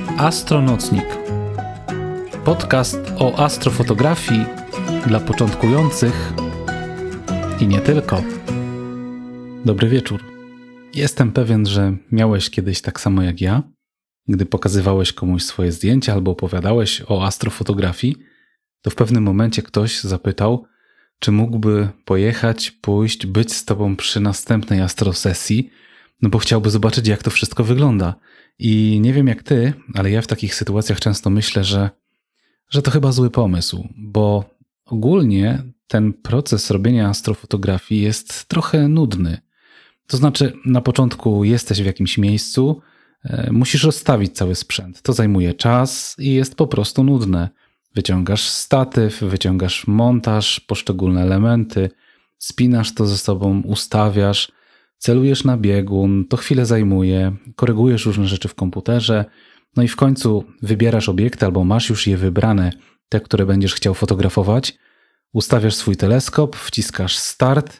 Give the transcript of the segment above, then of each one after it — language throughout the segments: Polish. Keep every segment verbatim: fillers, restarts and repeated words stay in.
Astronocnik. Podcast o astrofotografii dla początkujących i nie tylko. Dobry wieczór. Jestem pewien, że miałeś kiedyś tak samo jak ja, gdy pokazywałeś komuś swoje zdjęcia albo opowiadałeś o astrofotografii, to w pewnym momencie ktoś zapytał, czy mógłby pojechać, pójść, być z tobą przy następnej astrosesji, no bo chciałby zobaczyć, jak to wszystko wygląda. I nie wiem jak ty, ale ja w takich sytuacjach często myślę, że, że to chyba zły pomysł, bo ogólnie ten proces robienia astrofotografii jest trochę nudny. To znaczy, na początku jesteś w jakimś miejscu, e, musisz rozstawić cały sprzęt. To zajmuje czas i jest po prostu nudne. Wyciągasz statyw, wyciągasz montaż, poszczególne elementy, spinasz to ze sobą, ustawiasz, celujesz na biegun, to chwilę zajmuje, korygujesz różne rzeczy w komputerze, no i w końcu wybierasz obiekty albo masz już je wybrane, te, które będziesz chciał fotografować, ustawiasz swój teleskop, wciskasz start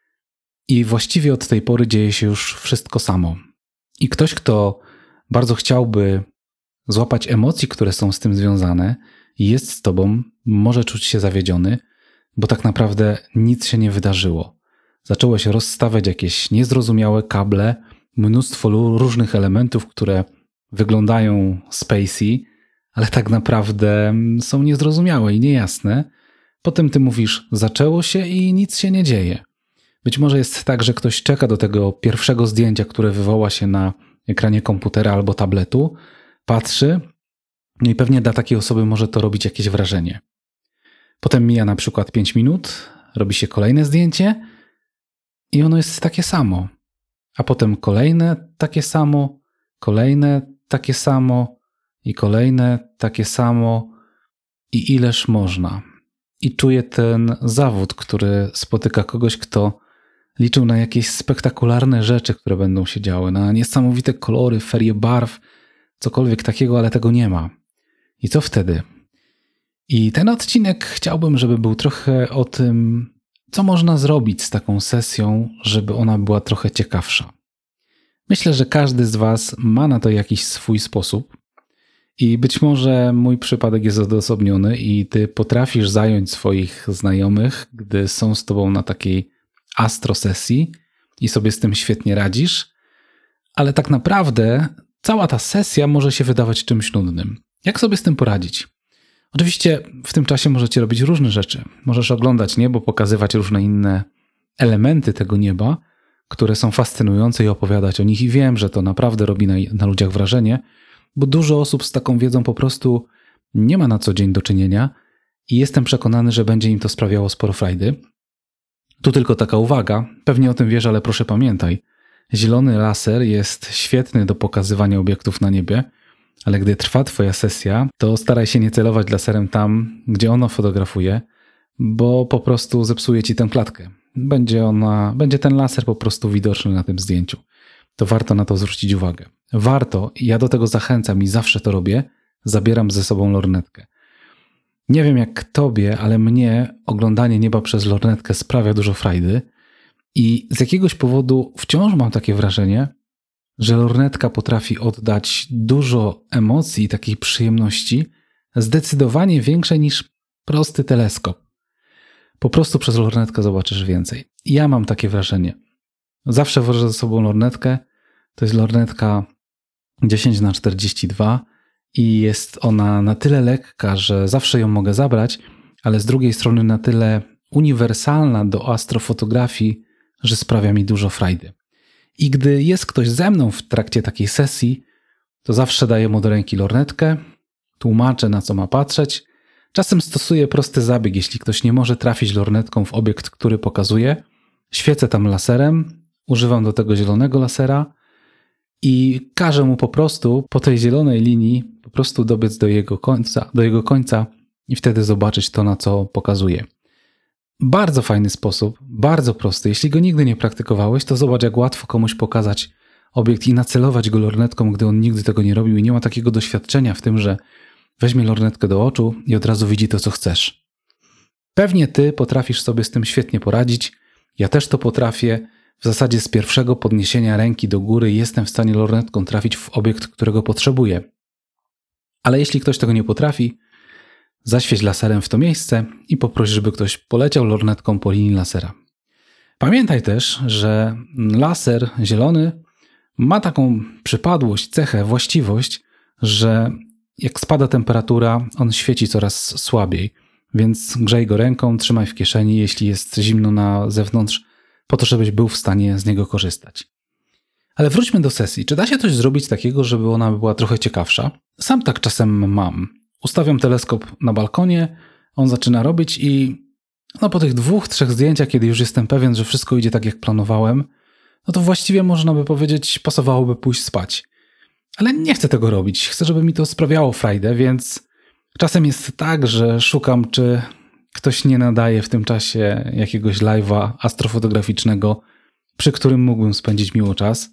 i właściwie od tej pory dzieje się już wszystko samo. I ktoś, kto bardzo chciałby złapać emocji, które są z tym związane i jest z tobą, może czuć się zawiedziony, bo tak naprawdę nic się nie wydarzyło. Zaczęło się rozstawiać jakieś niezrozumiałe kable, mnóstwo różnych elementów, które wyglądają spacey, ale tak naprawdę są niezrozumiałe i niejasne. Potem ty mówisz, zaczęło się i nic się nie dzieje. Być może jest tak, że ktoś czeka do tego pierwszego zdjęcia, które wywoła się na ekranie komputera albo tabletu, patrzy, no i pewnie dla takiej osoby może to robić jakieś wrażenie. Potem mija na przykład pięć minut, robi się kolejne zdjęcie i ono jest takie samo. A potem kolejne takie samo, kolejne takie samo i kolejne takie samo i ileż można. I czuję ten zawód, który spotyka kogoś, kto liczył na jakieś spektakularne rzeczy, które będą się działy, na niesamowite kolory, ferie barw, cokolwiek takiego, ale tego nie ma. I co wtedy? I ten odcinek chciałbym, żeby był trochę o tym, co można zrobić z taką sesją, żeby ona była trochę ciekawsza. Myślę, że każdy z was ma na to jakiś swój sposób i być może mój przypadek jest odosobniony i ty potrafisz zająć swoich znajomych, gdy są z tobą na takiej astrosesji i sobie z tym świetnie radzisz, ale tak naprawdę cała ta sesja może się wydawać czymś nudnym. Jak sobie z tym poradzić? Oczywiście w tym czasie możecie robić różne rzeczy. Możesz oglądać niebo, pokazywać różne inne elementy tego nieba, które są fascynujące i opowiadać o nich i wiem, że to naprawdę robi na, na ludziach wrażenie, bo dużo osób z taką wiedzą po prostu nie ma na co dzień do czynienia i jestem przekonany, że będzie im to sprawiało sporo frajdy. Tu tylko taka uwaga, pewnie o tym wiesz, ale proszę pamiętaj, zielony laser jest świetny do pokazywania obiektów na niebie, ale gdy trwa twoja sesja, to staraj się nie celować laserem tam, gdzie ono fotografuje, bo po prostu zepsuje ci tę klatkę. Będzie ona, będzie ten laser po prostu widoczny na tym zdjęciu. To warto na to zwrócić uwagę. Warto, ja do tego zachęcam i zawsze to robię, zabieram ze sobą lornetkę. Nie wiem jak tobie, ale mnie oglądanie nieba przez lornetkę sprawia dużo frajdy i z jakiegoś powodu wciąż mam takie wrażenie, że lornetka potrafi oddać dużo emocji i takiej przyjemności, zdecydowanie większej niż prosty teleskop. Po prostu przez lornetkę zobaczysz więcej. Ja mam takie wrażenie. Zawsze wożę ze sobą lornetkę. To jest lornetka dziesięć na czterdzieści dwa i jest ona na tyle lekka, że zawsze ją mogę zabrać, ale z drugiej strony na tyle uniwersalna do astrofotografii, że sprawia mi dużo frajdy. I gdy jest ktoś ze mną w trakcie takiej sesji, to zawsze daję mu do ręki lornetkę, tłumaczę na co ma patrzeć. Czasem stosuję prosty zabieg, jeśli ktoś nie może trafić lornetką w obiekt, który pokazuje. Świecę tam laserem, używam do tego zielonego lasera i każę mu po prostu po tej zielonej linii po prostu dobiec do jego końca, do jego końca i wtedy zobaczyć to, na co pokazuje. Bardzo fajny sposób, bardzo prosty. Jeśli go nigdy nie praktykowałeś, to zobacz, jak łatwo komuś pokazać obiekt i nacelować go lornetką, gdy on nigdy tego nie robił i nie ma takiego doświadczenia w tym, że weźmie lornetkę do oczu i od razu widzi to, co chcesz. Pewnie ty potrafisz sobie z tym świetnie poradzić. Ja też to potrafię. W zasadzie z pierwszego podniesienia ręki do góry jestem w stanie lornetką trafić w obiekt, którego potrzebuję. Ale jeśli ktoś tego nie potrafi, zaświeć laserem w to miejsce i poproś, żeby ktoś poleciał lornetką po linii lasera. Pamiętaj też, że laser zielony ma taką przypadłość, cechę, właściwość, że jak spada temperatura, on świeci coraz słabiej. Więc grzej go ręką, trzymaj w kieszeni, jeśli jest zimno na zewnątrz, po to, żebyś był w stanie z niego korzystać. Ale wróćmy do sesji. Czy da się coś zrobić takiego, żeby ona była trochę ciekawsza? Sam tak czasem mam. Ustawiam teleskop na balkonie, on zaczyna robić i no po tych dwóch, trzech zdjęciach, kiedy już jestem pewien, że wszystko idzie tak, jak planowałem, no to właściwie można by powiedzieć, pasowałoby pójść spać. Ale nie chcę tego robić. Chcę, żeby mi to sprawiało frajdę, więc czasem jest tak, że szukam, czy ktoś nie nadaje w tym czasie jakiegoś live'a astrofotograficznego, przy którym mógłbym spędzić miło czas.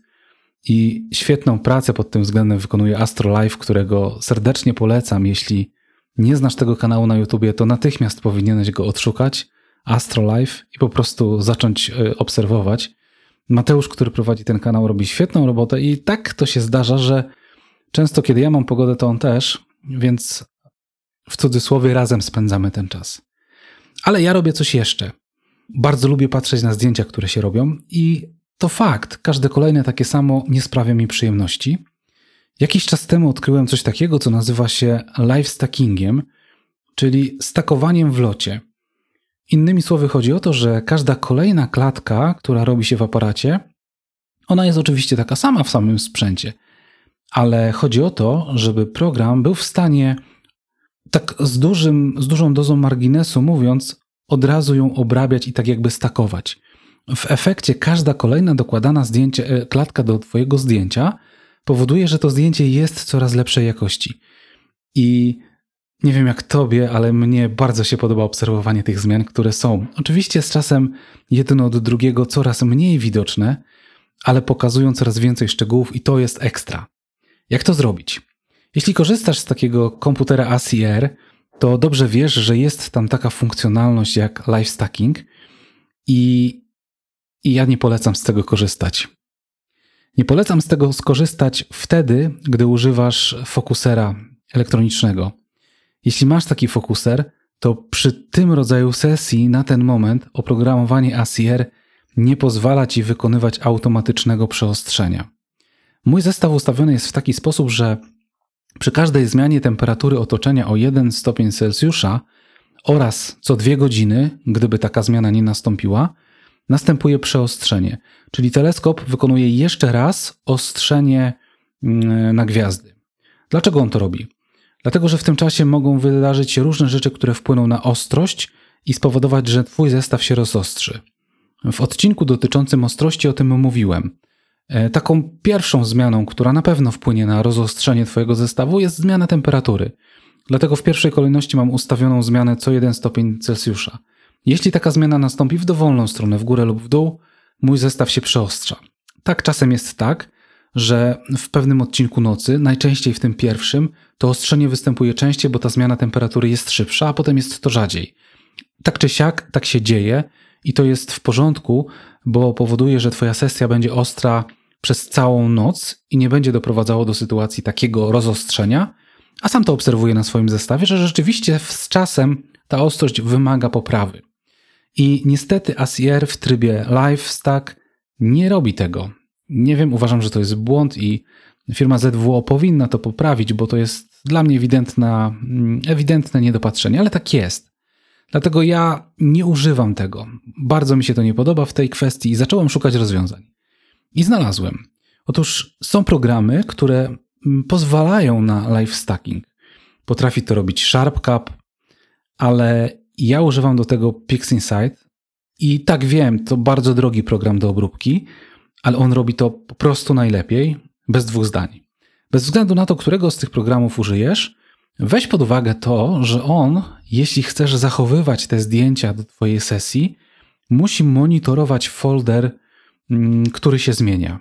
I świetną pracę pod tym względem wykonuje AstroLive, którego serdecznie polecam. Jeśli nie znasz tego kanału na YouTubie, to natychmiast powinieneś go odszukać, AstroLive, i po prostu zacząć obserwować. Mateusz, który prowadzi ten kanał, robi świetną robotę i tak to się zdarza, że często kiedy ja mam pogodę, to on też, więc w cudzysłowie razem spędzamy ten czas. Ale ja robię coś jeszcze. Bardzo lubię patrzeć na zdjęcia, które się robią i to fakt, każde kolejne takie samo nie sprawia mi przyjemności. Jakiś czas temu odkryłem coś takiego, co nazywa się live stackingiem, czyli stakowaniem w locie. Innymi słowy chodzi o to, że każda kolejna klatka, która robi się w aparacie, ona jest oczywiście taka sama w samym sprzęcie, ale chodzi o to, żeby program był w stanie tak z, dużym, z dużą dozą marginesu mówiąc, od razu ją obrabiać i tak jakby stakować. W efekcie każda kolejna dokładana zdjęcie, klatka do twojego zdjęcia powoduje, że to zdjęcie jest coraz lepszej jakości. I nie wiem jak tobie, ale mnie bardzo się podoba obserwowanie tych zmian, które są. Oczywiście z czasem jedno od drugiego coraz mniej widoczne, ale pokazują coraz więcej szczegółów i to jest ekstra. Jak to zrobić? Jeśli korzystasz z takiego komputera A C R, to dobrze wiesz, że jest tam taka funkcjonalność jak live stacking i, i ja nie polecam z tego korzystać. Nie polecam z tego skorzystać wtedy, gdy używasz fokusera elektronicznego. Jeśli masz taki fokuser, to przy tym rodzaju sesji na ten moment oprogramowanie A C R nie pozwala ci wykonywać automatycznego przeostrzenia. Mój zestaw ustawiony jest w taki sposób, że przy każdej zmianie temperatury otoczenia o jeden stopień Celsjusza oraz co dwie godziny, gdyby taka zmiana nie nastąpiła, następuje przeostrzenie, czyli teleskop wykonuje jeszcze raz ostrzenie na gwiazdy. Dlaczego on to robi? Dlatego, że w tym czasie mogą wydarzyć się różne rzeczy, które wpłyną na ostrość i spowodować, że twój zestaw się rozostrzy. W odcinku dotyczącym ostrości o tym mówiłem. Taką pierwszą zmianą, która na pewno wpłynie na rozostrzenie twojego zestawu, jest zmiana temperatury. Dlatego w pierwszej kolejności mam ustawioną zmianę co jeden stopień Celsjusza. Jeśli taka zmiana nastąpi w dowolną stronę, w górę lub w dół, mój zestaw się przeostrza. Tak czasem jest tak, że w pewnym odcinku nocy, najczęściej w tym pierwszym, to ostrzenie występuje częściej, bo ta zmiana temperatury jest szybsza, a potem jest to rzadziej. Tak czy siak, tak się dzieje i to jest w porządku, bo powoduje, że twoja sesja będzie ostra przez całą noc i nie będzie doprowadzało do sytuacji takiego rozostrzenia, a sam to obserwuję na swoim zestawie, że rzeczywiście z czasem ta ostrość wymaga poprawy. I niestety A C R w trybie Live Stack nie robi tego. Nie wiem, uważam, że to jest błąd i firma Z W O powinna to poprawić, bo to jest dla mnie ewidentna, ewidentne niedopatrzenie, ale tak jest. Dlatego ja nie używam tego. Bardzo mi się to nie podoba w tej kwestii i zacząłem szukać rozwiązań. I znalazłem. Otóż są programy, które pozwalają na live stacking. Potrafi to robić SharpCap, ale ja używam do tego PixInsight i tak wiem, to bardzo drogi program do obróbki, ale on robi to po prostu najlepiej, bez dwóch zdań. Bez względu na to, którego z tych programów użyjesz, weź pod uwagę to, że on, jeśli chcesz zachowywać te zdjęcia do twojej sesji, musi monitorować folder, który się zmienia.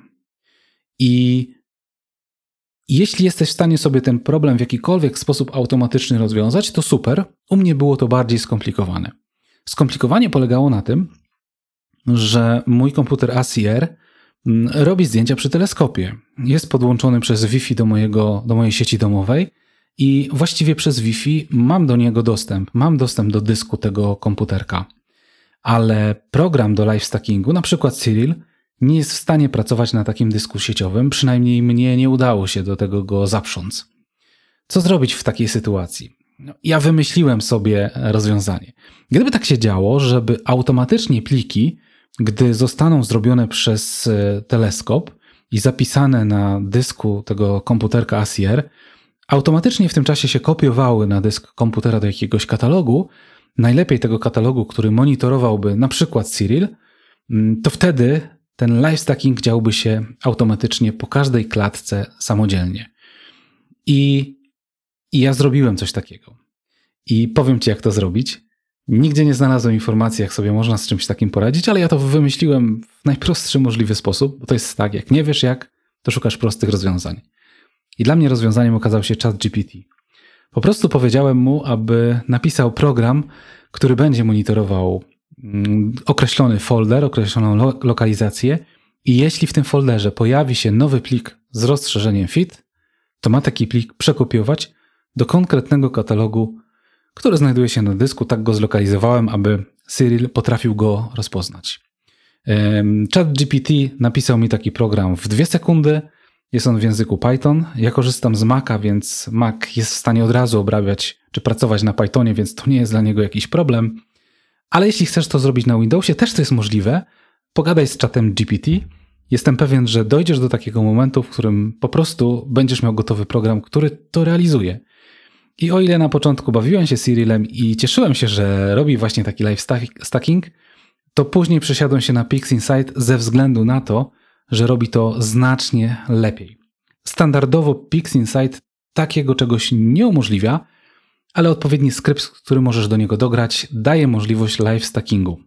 I jeśli jesteś w stanie sobie ten problem w jakikolwiek sposób automatycznie rozwiązać, to super. U mnie było to bardziej skomplikowane. Skomplikowanie polegało na tym, że mój komputer A C R robi zdjęcia przy teleskopie. Jest podłączony przez Wi-Fi do, mojego, do mojej sieci domowej i właściwie przez Wi-Fi mam do niego dostęp. Mam dostęp do dysku tego komputerka. Ale program do live stackingu, na przykład Cyril, nie jest w stanie pracować na takim dysku sieciowym. Przynajmniej mnie nie udało się do tego go zaprząc. Co zrobić w takiej sytuacji? No, ja wymyśliłem sobie rozwiązanie. Gdyby tak się działo, żeby automatycznie pliki, gdy zostaną zrobione przez teleskop i zapisane na dysku tego komputerka Acier, automatycznie w tym czasie się kopiowały na dysk komputera do jakiegoś katalogu, najlepiej tego katalogu, który monitorowałby na przykład Cyril, to wtedy ten live stacking działby się automatycznie po każdej klatce samodzielnie. I, i ja zrobiłem coś takiego. I powiem Ci, jak to zrobić. Nigdzie nie znalazłem informacji, jak sobie można z czymś takim poradzić, ale ja to wymyśliłem w najprostszy możliwy sposób, bo to jest tak, jak nie wiesz jak, to szukasz prostych rozwiązań. I dla mnie rozwiązaniem okazał się ChatGPT. Po prostu powiedziałem mu, aby napisał program, który będzie monitorował określony folder, określoną lo- lokalizację i jeśli w tym folderze pojawi się nowy plik z rozszerzeniem fit, to ma taki plik przekopiować do konkretnego katalogu, który znajduje się na dysku. Tak go zlokalizowałem, aby Cyril potrafił go rozpoznać. ChatGPT napisał mi taki program w dwie sekundy. Jest on w języku Python. Ja korzystam z Maca, więc Mac jest w stanie od razu obrabiać czy pracować na Pythonie, więc to nie jest dla niego jakiś problem. Ale jeśli chcesz to zrobić na Windowsie, też to jest możliwe. Pogadaj z czatem G P T. Jestem pewien, że dojdziesz do takiego momentu, w którym po prostu będziesz miał gotowy program, który to realizuje. I o ile na początku bawiłem się Cyrilem i cieszyłem się, że robi właśnie taki live stacking, to później przesiadłem się na PixInsight ze względu na to, że robi to znacznie lepiej. Standardowo PixInsight takiego czegoś nie umożliwia, ale odpowiedni skrypt, który możesz do niego dograć, daje możliwość live stackingu.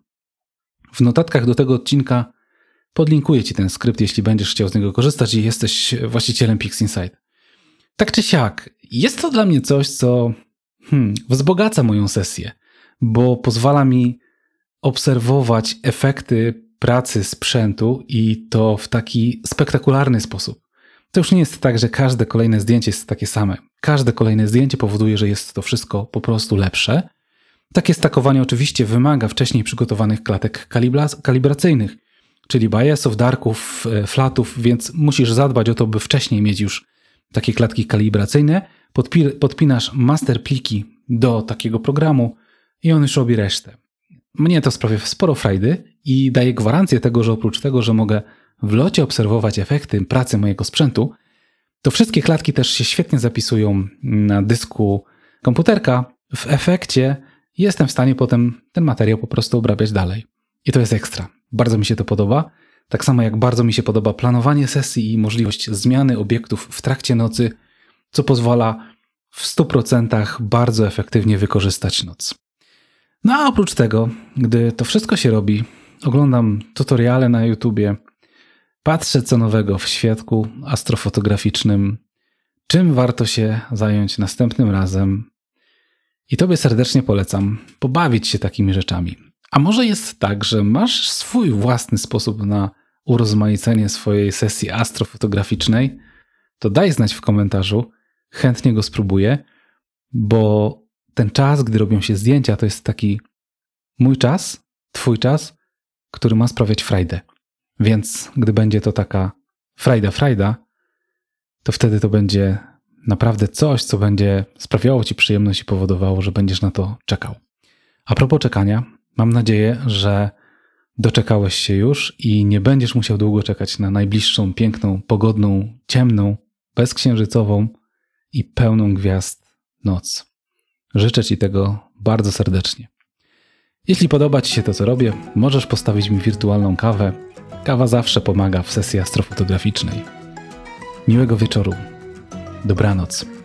W notatkach do tego odcinka podlinkuję Ci ten skrypt, jeśli będziesz chciał z niego korzystać i jesteś właścicielem PixInsight. Tak czy siak, jest to dla mnie coś, co hmm, wzbogaca moją sesję, bo pozwala mi obserwować efekty pracy sprzętu i to w taki spektakularny sposób. To już nie jest tak, że każde kolejne zdjęcie jest takie same. Każde kolejne zdjęcie powoduje, że jest to wszystko po prostu lepsze. Takie stakowanie oczywiście wymaga wcześniej przygotowanych klatek kalibra- kalibracyjnych, czyli biasów, darków, flatów, więc musisz zadbać o to, by wcześniej mieć już takie klatki kalibracyjne. Podpi- podpinasz master pliki do takiego programu i on już robi resztę. Mnie to sprawia sporo frajdy i daje gwarancję tego, że oprócz tego, że mogę w locie obserwować efekty pracy mojego sprzętu, to wszystkie klatki też się świetnie zapisują na dysku komputerka. W efekcie jestem w stanie potem ten materiał po prostu obrabiać dalej. I to jest ekstra. Bardzo mi się to podoba. Tak samo jak bardzo mi się podoba planowanie sesji i możliwość zmiany obiektów w trakcie nocy, co pozwala w stu procentach bardzo efektywnie wykorzystać noc. No a oprócz tego, gdy to wszystko się robi, oglądam tutoriale na YouTubie, patrzę co nowego w świadku astrofotograficznym, czym warto się zająć następnym razem i Tobie serdecznie polecam pobawić się takimi rzeczami. A może jest tak, że masz swój własny sposób na urozmaicenie swojej sesji astrofotograficznej, to daj znać w komentarzu, chętnie go spróbuję, bo ten czas, gdy robią się zdjęcia, to jest taki mój czas, Twój czas, który ma sprawiać frajdę. Więc gdy będzie to taka frajda, frajda, to wtedy to będzie naprawdę coś, co będzie sprawiało Ci przyjemność i powodowało, że będziesz na to czekał. A propos czekania, mam nadzieję, że doczekałeś się już i nie będziesz musiał długo czekać na najbliższą, piękną, pogodną, ciemną, bezksiężycową i pełną gwiazd noc. Życzę Ci tego bardzo serdecznie. Jeśli podoba Ci się to, co robię, możesz postawić mi wirtualną kawę. Kawa zawsze pomaga w sesji astrofotograficznej. Miłego wieczoru. Dobranoc.